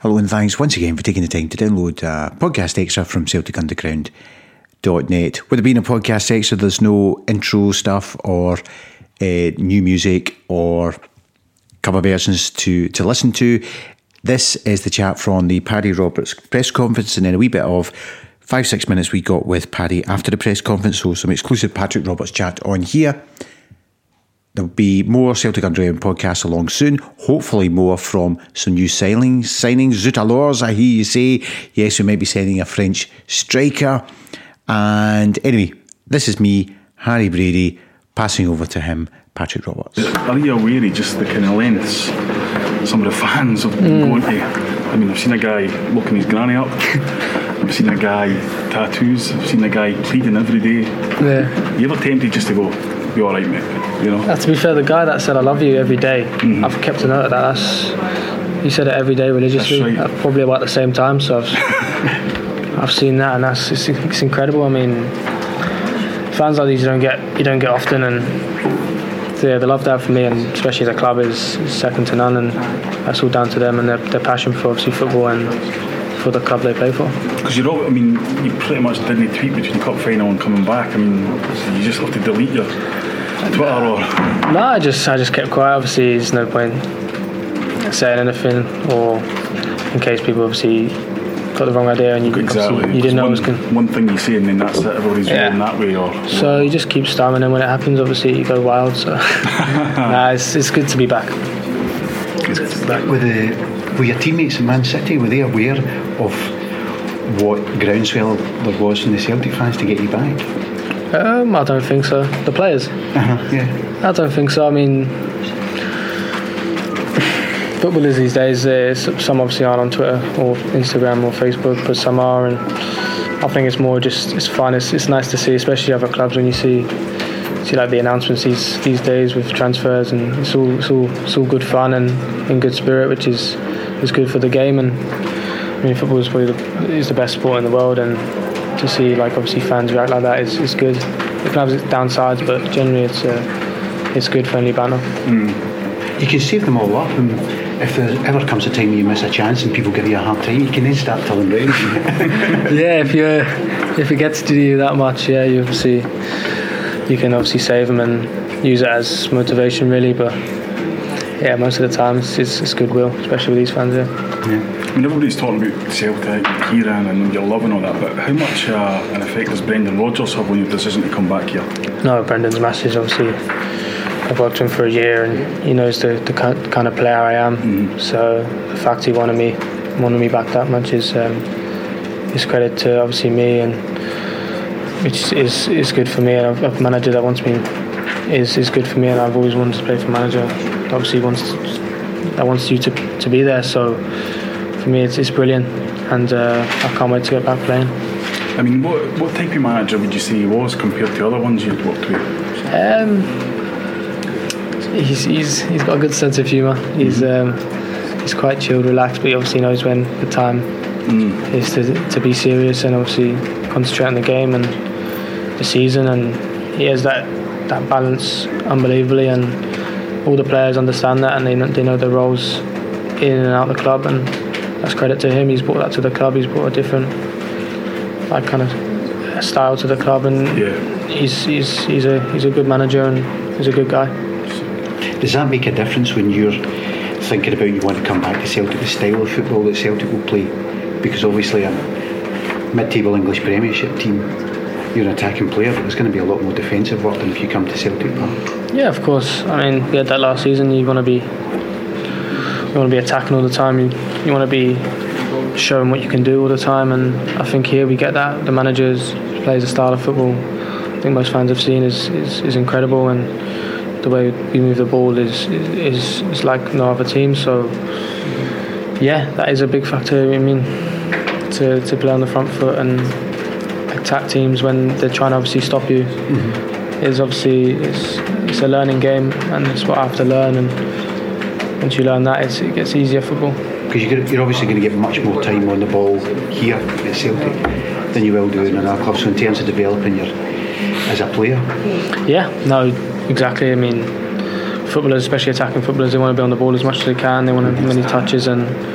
Hello and thanks once again for taking the time to download podcast extra from CelticUnderground.net. With it being a podcast extra, there's no intro stuff or new music or cover versions to listen to. This is the chat from the Paddy Roberts press conference, and then a wee bit of 5-6 minutes we got with Paddy after the press conference, so some exclusive Patrick Roberts chat on here. There'll be more Celtic Underground podcasts along soon. Hopefully more from some new signings. Zut alors, I hear you say. Yes, we might be signing a French striker. And anyway, this is me, Harry Brady, passing over to him, Patrick Roberts. Are you aware of just the kind of lengths some of the fans have been going to? I mean, I've seen a guy looking his granny up. I've seen a guy tattoos. I've seen a guy pleading every day. Yeah. You ever tempted just to go, be alright, mate? You know? To be fair, the guy that said I love you every day, I've kept a note of that. He said it every day religiously, right. at probably about the same time. So I've seen that, and it's incredible. I mean, fans like these you don't get often, and the love they have for me, and especially the club, is second to none, and that's all down to them and their passion for obviously football and for the club they play for. Because you pretty much didn't tweet between the cup final and coming back. I mean, you just have to delete your Twitter or... No, I just kept quiet. Obviously, there's no point saying anything, or in case people obviously got the wrong idea and you didn't know it was going. One thing you say and then that's it. Everybody's rolling that way, or so you just keep storming, and when it happens, obviously you go wild. So it's good to be back. Were your teammates in Man City, were they aware of what groundswell there was from the Celtic fans to get you back? I don't think so. The players? Yeah. I don't think so. I mean, footballers these days, some obviously aren't on Twitter or Instagram or Facebook, but some are, and I think it's more just, it's fun. It's nice to see, especially other clubs, when you see like the announcements these days with transfers, and it's all good fun and in good spirit, which is good for the game. And I mean, football is probably the best sport in the world, and to see like obviously fans react like that is good. It can have its downsides, but generally it's good friendly banter. You can save them all up, and if there ever comes a time you miss a chance and people give you a hard time, you can then start telling them. Yeah, if it gets to you that much, yeah, you can obviously save them and use it as motivation, really. But yeah, most of the time it's goodwill, especially with these fans. Yeah. I mean, everybody's talking about Celtic, Kieran, and you're loving all that, but how much an effect does Brendan Rodgers have on your decision to come back here? No, Brendan's massive. Obviously, I've worked with him for a year, and he knows the kind of player I am. So the fact he wanted me back that much is credit to obviously me, and which is good for me. And a manager that wants me is good for me, and I've always wanted to play for a manager. Obviously, wants you to be there. So for me, it's brilliant, and I can't wait to get back playing. I mean, what type of manager would you say he was compared to other ones you'd worked with? He's got a good sense of humour. He's quite chilled, relaxed, but he obviously knows when the time is to be serious and obviously concentrate on the game and the season. And he has that balance unbelievably, and all the players understand that, and they know their roles in and out of the club, and that's credit to him. He's brought that to the club. He's brought a different kind of style to the club, and he's a good manager, and he's a good guy. Does that make a difference when you're thinking about you want to come back to Celtic, the style of football that Celtic will play? Because obviously a mid-table English Premiership team, you're an attacking player, but there's going to be a lot more defensive work than if you come to Celtic Park. Yeah, of course. I mean, we had that last season. You want to be attacking all the time. You want to be showing what you can do all the time, and I think here we get that. The manager plays a style of football I think most fans have seen is incredible, and the way we move the ball is like no other team. So yeah, that is a big factor. I mean, to play on the front foot and attack teams when they're trying to obviously stop you is obviously it's a learning game, and it's what I have to learn. And once you learn that, it gets easier football. Because you're obviously going to get much more time on the ball here at Celtic than you will do in another club. So in terms of developing your as a player, yeah, no, exactly. I mean, footballers, especially attacking footballers, they want to be on the ball as much as they can. They want as many touches, and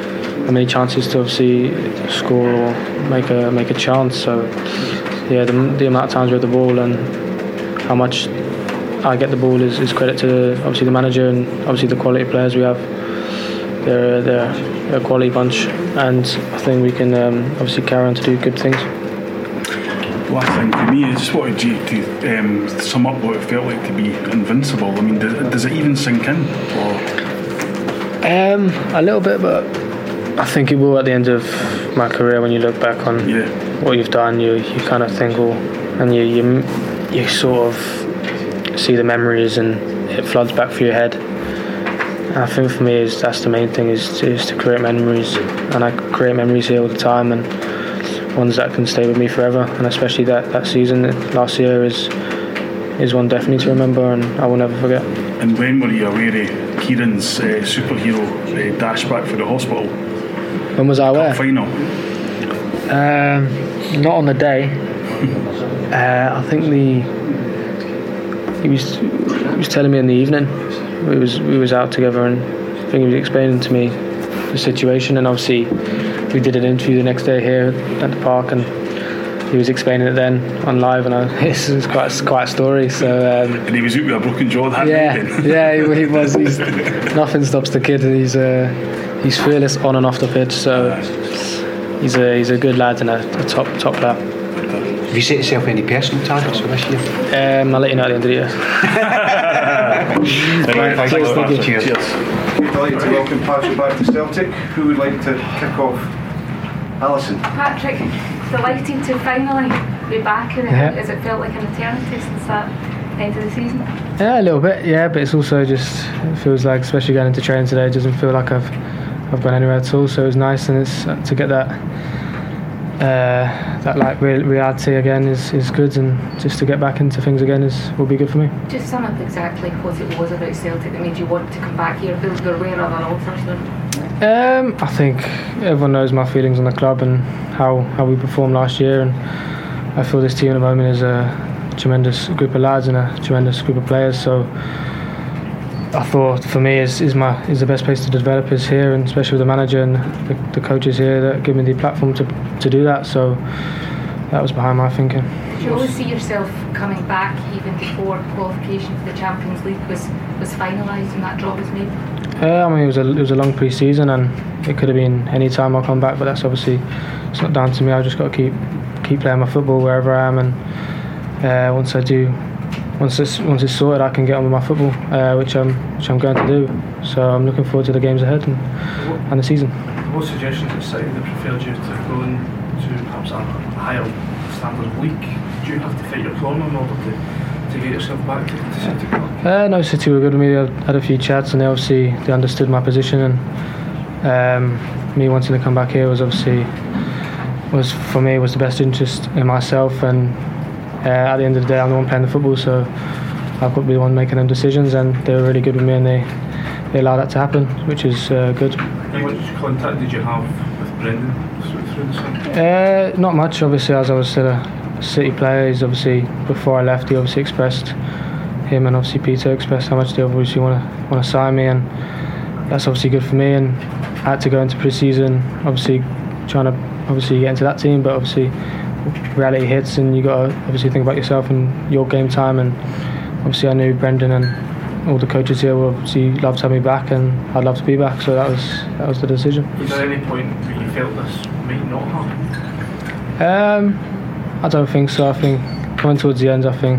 many chances to obviously score or make a chance. So yeah, the amount of times we have the ball and how much I get the ball is credit to obviously the manager and obviously the quality players we have. They're a quality bunch, and I think we can obviously carry on to do good things. Last thing for me, I just wanted you to sum up what it felt like to be invincible. I mean, does it even sink in? Or? A little bit, but I think it will at the end of my career. When you look back on what you've done, you kind of think, and you sort of see the memories, and it floods back through your head. And I think for me, that's the main thing, is to create memories, and I create memories here all the time, and ones that can stay with me forever. And especially that season last year is one definitely to remember, and I will never forget. And when were you aware of Kieran's superhero dash back for the hospital? When was I aware? Cup final. Not on the day. I think he was telling me in the evening. We was out together, and I think he was explaining to me the situation. And obviously, we did an interview the next day here at the park, and he was explaining it then on live, and it's quite a story. So and he was out with a broken jaw that night. Yeah, he was. Nothing stops the kid. He's fearless on and off the pitch. So he's a good lad and a top lad. Have you set yourself any personal targets for this year? I'll let you know at the end of the year. Thank you. Cheers. We'd like to welcome Patrick back to Celtic. Who would like to kick off? Alison. Patrick, delighted to finally be back in it. Has it felt like an eternity since that end of the season? Yeah, a little bit, yeah, but it's also just, it feels like, especially going into training today, it doesn't feel like I've gone anywhere at all, so it was nice, and it's to get that like reality again is good, and just to get back into things again will be good for me. Just sum up exactly what it was about Celtic that made you want to come back here. There were other offers then? I think everyone knows my feelings on the club and how we performed last year, and I feel this team at the moment is a tremendous group of lads and a tremendous group of players, so I thought for me is the best place to develop is here, and especially with the manager and the coaches here that give me the platform to do that, so that was behind my thinking. Did you always see yourself coming back even before qualification for the Champions League was finalised and that draw was made? I mean, it was a long pre-season, and it could have been any time I'll come back, but that's obviously, it's not down to me. I've just got to keep playing my football wherever I am, and once it's sorted, I can get on with my football, which I'm going to do. So I'm looking forward to the games ahead and the season. What suggestions at City that preferred you to go into perhaps a higher standard of league? Do you have to fight your corner in order to get yourself back to City? No, City were good with me. I had a few chats, and they understood my position, and me wanting to come back here was the best interest in myself, and at the end of the day, I'm the one playing the football, so I've got to be the one making them decisions, and they were really good with me, and they allowed that to happen, which is good. How much contact did you have with Brendan through the summer? Not much, obviously, as I was still a City player. He's obviously, before I left, he obviously expressed, him and obviously Peter expressed how much they obviously want to sign me, and that's obviously good for me. And I had to go into pre-season, obviously trying to get into that team, but obviously reality hits, and you got to obviously think about yourself and your game time. And obviously I knew Brendan and all the coaches here would obviously love to have me back, and I'd love to be back, so that was the decision. Was there any point where you felt this might not happen? I don't think so. I think coming towards the end, I think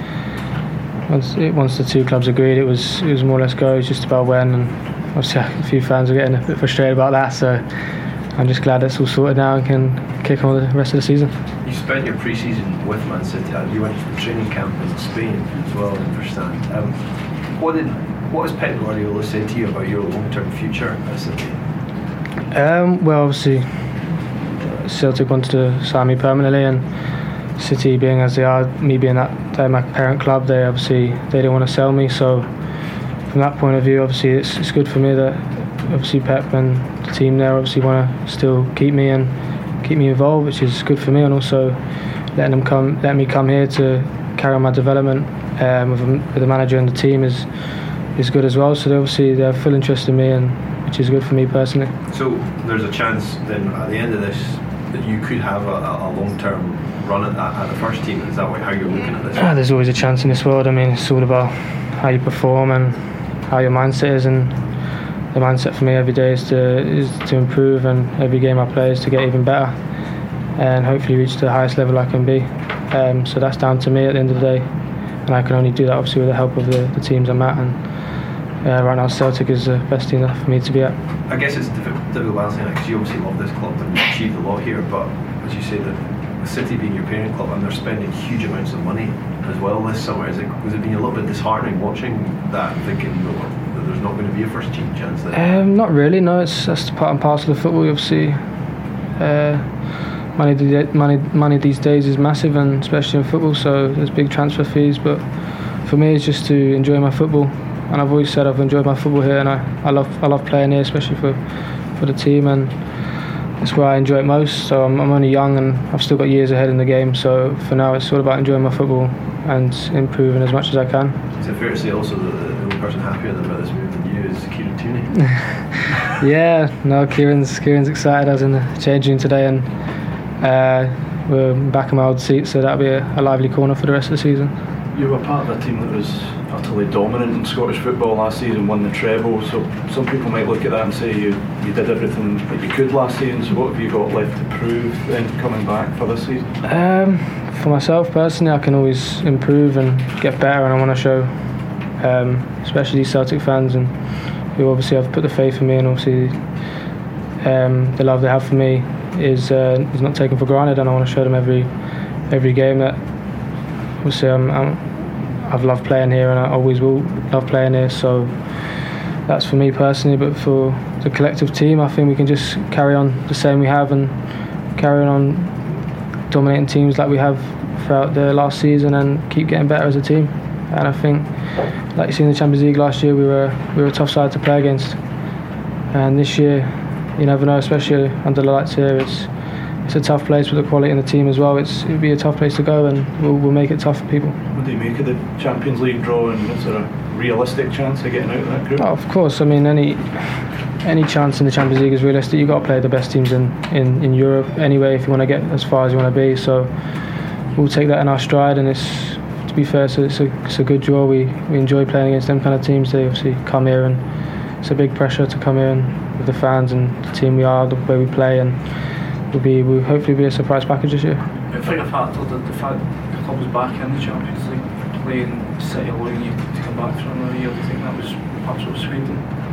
once the two clubs agreed, it was more or less go. It was just about when, and obviously a few fans are getting a bit frustrated about that, so I'm just glad it's all sorted now and can kick on with the rest of the season. You spent your pre-season with Man City. You went to the training camp in Spain as well, I understand. What has Pep Guardiola said to you about your long-term future at City? Well, obviously Celtic wanted to sign me permanently, and City being as they are, me being they're my parent club, they didn't want to sell me, so from that point of view, obviously it's good for me that obviously Pep and the team there obviously want to still keep me involved, which is good for me, and also letting me come here to carry on my development with the manager and the team is good as well. So they have full interest in me, and which is good for me personally. So there's a chance then at the end of this that you could have a long-term run at the first team. Is that how you're looking at this? There's always a chance in this world. I mean, it's all about how you perform and how your mindset is, and the mindset for me every day is to improve, and every game I play is to get even better and hopefully reach the highest level I can be. So that's down to me at the end of the day, and I can only do that obviously with the help of the teams I'm at, and right now Celtic is the best team for me to be at. I guess it's difficult balancing because you obviously love this club and you've achieved a lot here, but as you say, the City being your parent club and they're spending huge amounts of money as well this summer, was it being a little bit disheartening watching that, thinking that there's not going to be a first team chance there? Not really, no. That's part and parcel of football, obviously. Money these days is massive, and especially in football, so there's big transfer fees, but for me it's just to enjoy my football, and I've always said I've enjoyed my football here, and I love playing here, especially for the team, and it's where I enjoy it most. So I'm only young and I've still got years ahead in the game, so for now it's all about enjoying my football and improving as much as I can. Is it fair to say also that the only person happier about this move than you is Kieran Tierney? Yeah, no, Kieran's excited. I was in the changing room today, and we're back in my old seat, so that'll be a lively corner for the rest of the season. You were part of a team that was utterly dominant in Scottish football last season, won the treble, so some people might look at that and say you did everything that you could last season, so what have you got left to prove then coming back for this season? For myself personally, I can always improve and get better, and I want to show especially these Celtic fans, and who obviously have put the faith in me, and obviously the love they have for me is not taken for granted, and I want to show them every game that obviously I've loved playing here, and I always will love playing here. So that's for me personally, but for the collective team, I think we can just carry on the same we have and carry on dominating teams like we have throughout the last season and keep getting better as a team. And I think, like you see in the Champions League last year, we were a tough side to play against, and this year you never know, especially under the lights here. It's a tough place with the quality in the team as well. It'd be a tough place to go, and we'll make it tough for people. What do you make of the Champions League draw, and is there a realistic chance of getting out of that group? Oh, of course. I mean, any chance in the Champions League is realistic. You've got to play the best teams in Europe anyway if you want to get as far as you want to be. So we'll take that in our stride, and to be fair, so it's a good draw. We enjoy playing against them kind of teams. They obviously come here, and it's a big pressure to come here and with the fans and the team we are, the way we play, and we'll hopefully be a surprise package this year. I think a factor that the fact the club was back in the Champions League playing City allowing you to come back for another year. Do you think that was perhaps what swayed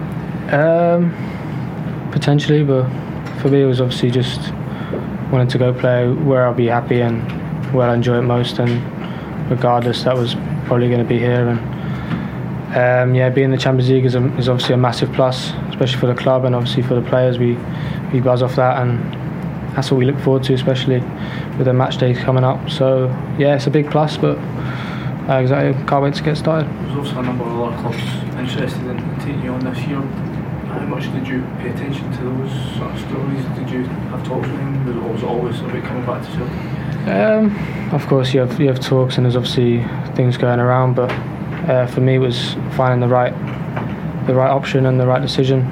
them? Potentially, but for me it was obviously just wanting to go play where I'll be happy and where I enjoy it most, and regardless that was probably going to be here. And being in the Champions League is obviously a massive plus, especially for the club and obviously for the players. We buzz off that, and that's what we look forward to, especially with the match days coming up. So yeah, it's a big plus, but exactly, can't wait to get started. There's also a number of other clubs interested in taking you on this year. How much did you pay attention to those sort of stories? Did you have talks with them? Was it always about coming back to Celtic? Of course, you have talks, and there's obviously things going around, but for me it was finding the right option and the right decision.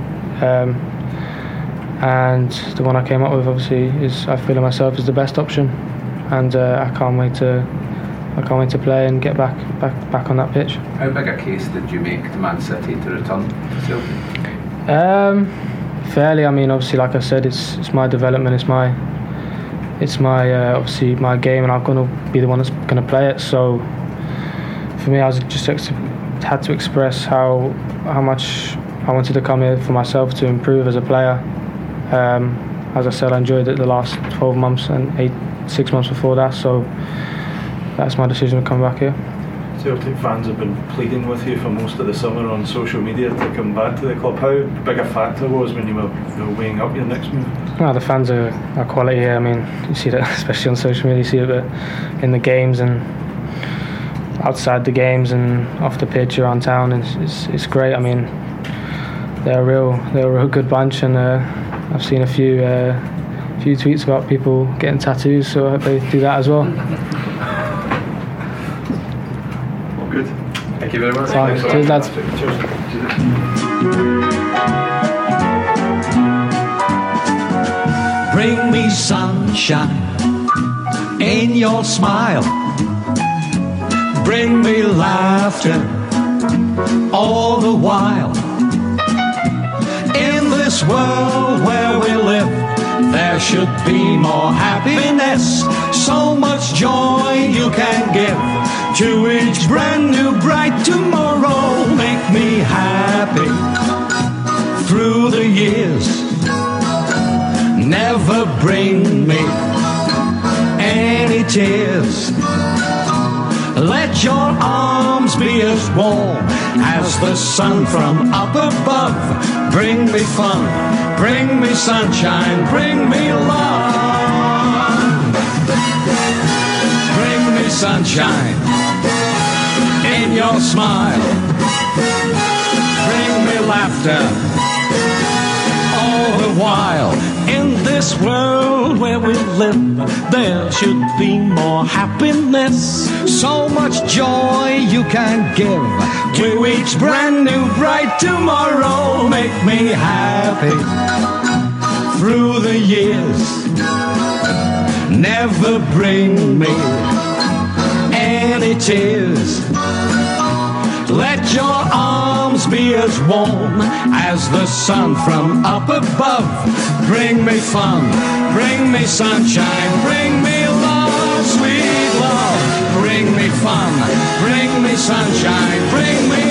And the one I came up with obviously is I feel myself is the best option, and I can't wait to play and get back on that pitch. How big a case did you make to Man City to return to Celtic? Fairly. I mean, obviously, like I said, it's my development, it's my obviously my game, and I'm going to be the one that's going to play it. So for me, I was just had to express how much I wanted to come here for myself to improve as a player. As I said, I enjoyed it the last 12 months and 6 months before that, so that's my decision to come back here. Celtic fans have been pleading with you for most of the summer on social media to come back to the club. How big a factor was when you were weighing up your next move? Well, the fans are quality here. I mean, you see that especially on social media, you see it in the games and outside the games and off the pitch around town. It's great. I mean, they're a real good bunch, and I've seen a few tweets about people getting tattoos, so I hope they do that as well. Well, good. Thank you very much. Cheers, lads. Cheers. Bring me sunshine in your smile. Bring me laughter all the while. In this world where we live, there should be more happiness. So much joy you can give to each brand new bright tomorrow. Make me happy through the years. Never bring me any tears. Let your arms be as warm as the sun from up above. Bring me fun, bring me sunshine, bring me love. Bring me sunshine in your smile. Bring me laughter all the while. In this world where we live, there should be more happiness. So much joy you can give to each brand new bright tomorrow. Make me happy through the years. Never bring me any tears. Let your arms be as warm as the sun from up above. Bring me fun, bring me sunshine, bring me love, sweet love. Bring me fun, bring me sunshine, bring me